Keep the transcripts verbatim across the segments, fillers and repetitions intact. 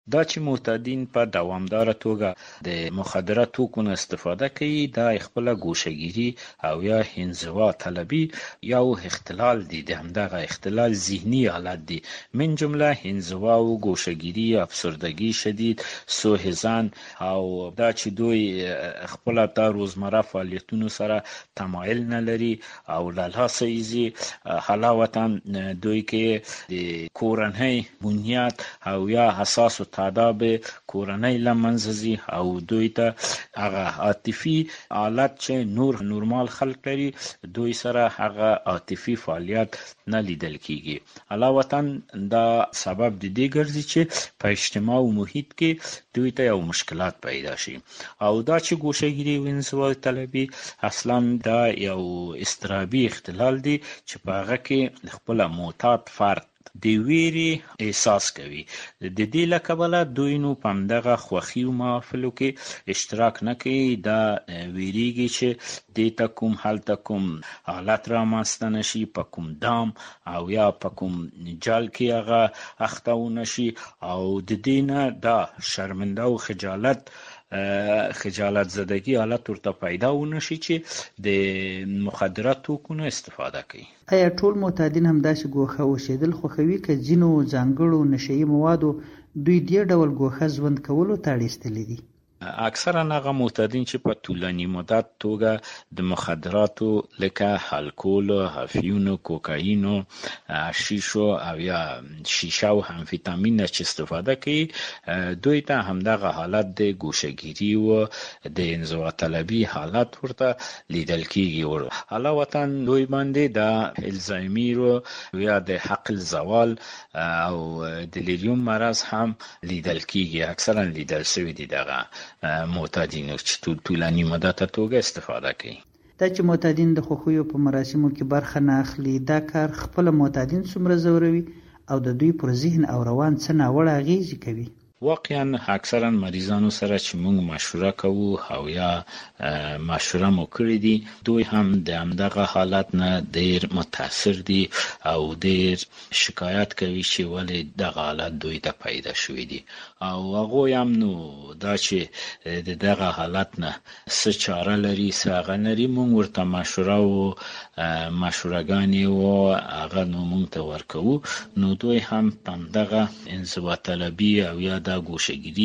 دا چې معتادین په دوامداره توګه د مخدره توکو نه استفاده کوي، دا خپله ګوشهګیري او یا انزوا طلبي یو اختلال دی، د همدغه اختلال ذهني حالت دی، من جمله انزوا او ګوشهګیري، افسردگی شدید، سوء ظن، او دا چې دوی خپله د روزمره فعالیتونو سره تمایل نه لري او له لاسه یې علاوه دوی کې د کورنۍ بنیاد او یا حساسو تاداب کورنۍ له منځه ځي او دوی ته هغه عاطفي حالت چې نور نورمال خلک لري دوی سره هغه عاطفي فعالیت نه لیدل کیږي. علاوه دا سبب د دې ګرځي چې په اجتماع او محیط کې دوی ته یو مشکلات پیدا شي. او دا چې ګوشهګیري او انزوا طلبي اصلا دا یو اضطرابي اختلال دی چې په هغه کې خپل معتاد فرد د ویري احساس کوي. د دې له کبله دوی نو په همدغه خوښي او محافلو کې اشتراک نه کوي. دا ویریږي چې دې ته کوم هلته کوم حالت رامنځته نه شي، په کوم دام او یا په کوم جال کې هغه اخته ونه شي، او د دې نه دا شرمنده او خجالت خجالت زدگی حالت ورته پیدا ونه شي چې د مخدرات توکو نه استفاده کوي. آیا ټول معتادین هم داسې ګوښه اوسېدل خوښوي که ځینو ځانګړو نشهیي موادو دوی دې ډول ګوښه ژوند کولو ته اړ ایستلي دي؟ اکثرا هغه معتادین چې په طولاني مدت توګه د مخدراتو لکه الکول، افیون، کوکاین، شیشو او یا شیشه او امفیتامین چې استفاده کوي دوی ته همدغه حالت د ګوشهګیري او د انزوا طلبي حالت ورته لیدل کیږي. علاوه دوی باندې د الزایمر او یا د عقل زوال او دلیریوم مرض هم لیدل کیږي. اکثرا لیدل شوی دي دغه معتادینو چې طولاني مدته توګه استفاده کوي. دا چې معتادین د خوښیو په مراسمو کې برخه نه اخلي، دا کار خپل معتادین څومره ځوروي او د دوی پر ذهن او روان څه ناوړه اغیزې کوي؟ واقعا اکثرا مریضانو سره چې موږ مشوره کوو او یا مشوره مو کړې دي دوی هم د همدغه حالت نه ډیر متاثر دي او ډیر شکایت کوي چې ولې دغه حالت دوی ته پیدا شوی دي، او هغه هم نو دا چې د دغه حالت نه څه چاره لري څه هغه لري موږ ورته مشوره او مشورهګانې او هغه نو موږ ته ورکوو. نو دوی هم همدغه انزوا طلبي او یا دا ګوشهګیري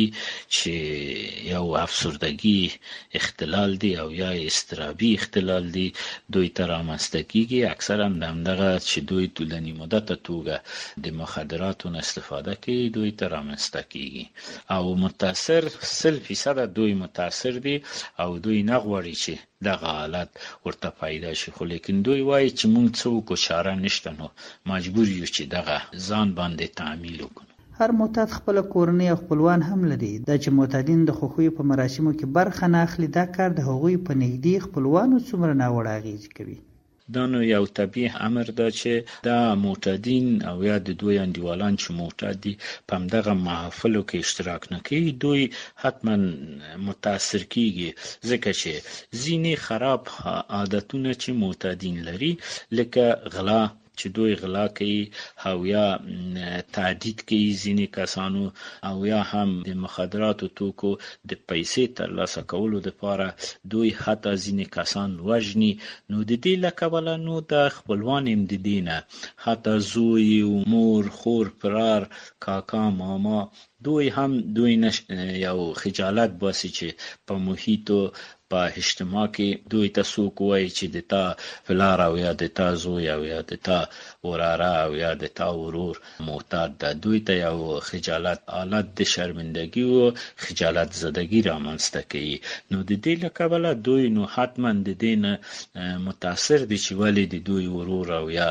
چې یو افسردگی اختلال دی او یا اضطرابي اختلال دی دوی ته رامنځته کیږي. اکثرا همدغه چې دوی طولاني مدته توګه د مخدراتو نه استفاده کوي دوی ته رامنځته کیږي او متاثر سل فیصد دوی متاثر دي او دوی نه غواړي چې دغه حالت ورته پیدا شي، خو لیکن دوی وایي چې موږ څه وکړو چاره نشته، نو مجبور یو چې دغه ځان باندې تعمیل وکړو. هر معتاد خپل کورنۍ او خپلوان هم لري. دا چې معتادین د خوښیو په مراسمو کې برخه نه اخلي دا کار د هغوی په نږدې خپلوانو څومره ناوړه اغیزې کوي؟ دا نو یو طبیعي امر ده چې دا معتادین او یا د دوی انډیوالان چې معتاد دي په همدغه محافلو کې اشتراک نه کوي دوی حتما متاثر کیږي، ځکه چې ځینې خراب عادتونه چې معتادین لري لکه غلا چې دوی غلا کوي او یا تعدید کوي ځینې کسانو او یا هم د مخدراتو توکو د پیسې ترلاسه کولو لپاره دوی حتی ځینې کسان وژني. نو د دې له کبله نو د خپلوان هم د دې نه حتی زوی او مور خور پرار کاکا ماما دوی هم دوی نش... یو خجالت باسي چې په محیطو په اجتماع کې دوی ته څوک وایي چې د تا پلار او یا د تا زوی او یا د تا وراره او یا د تا ورور معتاد ده، دوی ته یو خجالت حالت د شرمندگی او خجالت زدگی رامنځته کوي. نو د دې له کبله دوی نو حتما د دې نه متاثر دي چې ولې د دوی ورور او یا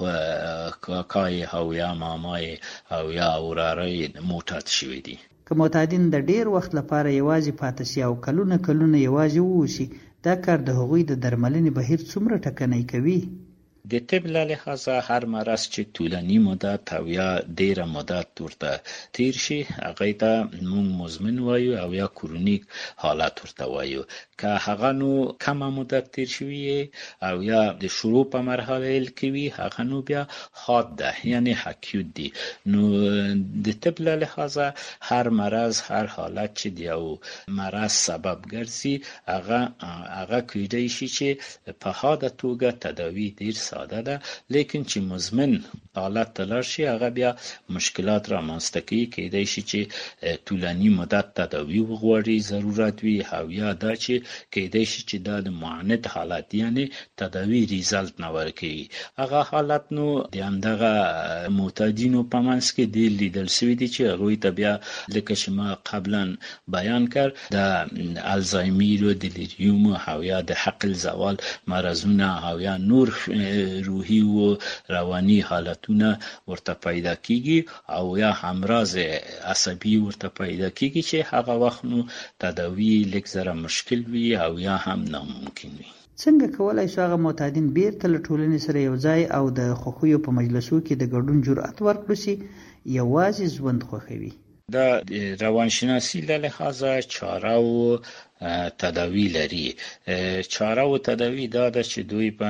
کاکای او یا مامای او یا وراره معتاد شوی دي. که معتادین د ډیر وخت لپاره یوازې پاتې شي او کلونه کلونه یوازې ووسي دا کار د هغوی د درملنې بهیر څومره ټکنی کوي؟ د طب له لحاظه هر مرض چې طولاني مدت او یا ډیره مدت ورته تیر شي هغه ته موږ مزمن وایو او یا کرونیک حالت ورته وایو. که هغه نو کمه مدت تیر شوی او یا د شروع په مرحله کې وي هغه نو بیا حاد ده یعنی اکیوت دی. نو د طب له لحاظه هر مرض هر حالت چې د یو مرض سبب ګرځي هغه هغه کېدای شي چې په حاده توګه تداوی ډیر ساده ده، لیکن چې مزمن حالت تلار شي هغه بیا مشکلات را منځته کوي. کېدای شي چې طولاني مدت تداوی وغواړي ضرورت وي او یا دا چې کېدای شي چې دا د معاند حالت یعنی تداوی ریزلت نه ورکوي. هغه حالت نو د همدغه معتادینو په منځ کې ډېر لیدل شوي دي چې هغوی ته بیا لکه چې ما قبلا بیان کړ د الزایمر و دلیریوم او یا د عقل زوال مرضونه او یا نور روحي و رواني حالتونه ورته پیدا کیږي او یا امراض عصبي ورته پیدا کیږي چې هغه وخت نو تداوی لږ زره مشکل وي او یا هم ناممکن وي. څنګه کولای شو هغه معتادین بیرته له ټولنې سره یو ځای او د خوښیو په مجلسو کې د ګډون جرأت ورکړي چې یوازې ژوند خوښوي؟ دا روانشناسی له لحاظه چاره او تداوی لري. چاره او تداوی دا ده چې دوی په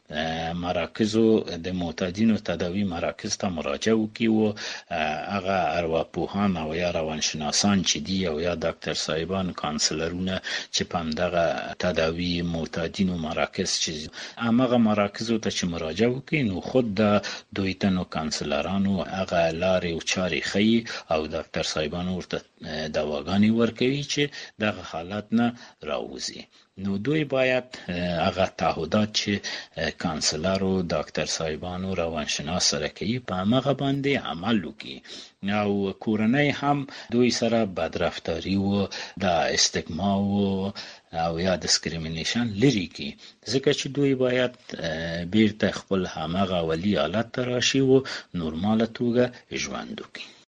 مراکزو د معتادینو تداوی مراکز ته مراجعه وکړي او هغه ارواپوهان او یا روانشناسان چې دی او یا ډاکټر صاحبان کانسلرونه چې په همدغه تداوی معتادینو مراکز چې هغه مراکزو ته چې مراجعه وکړي نو خود د دوی ته نو کانسلرانو هغه لارې او چارې ښیي او ډاکټر صاحبانو ورته دواګانې ورکوي چې دغه حالت نه راوځي. نو دوی باید هغه تعهدات چې کانسلر او ډاکټر صاحبانو روانشناس سره کوي په هغه باندې عمل وکړي او کورنۍ هم دوی سره بدرفتاری او د استګما او یا ډیسکریمینیشن لري کی، ځکه چې دوی باید بیرته خپل همغه ولی حالت راشي او نورماله توګه ژوند وکړي.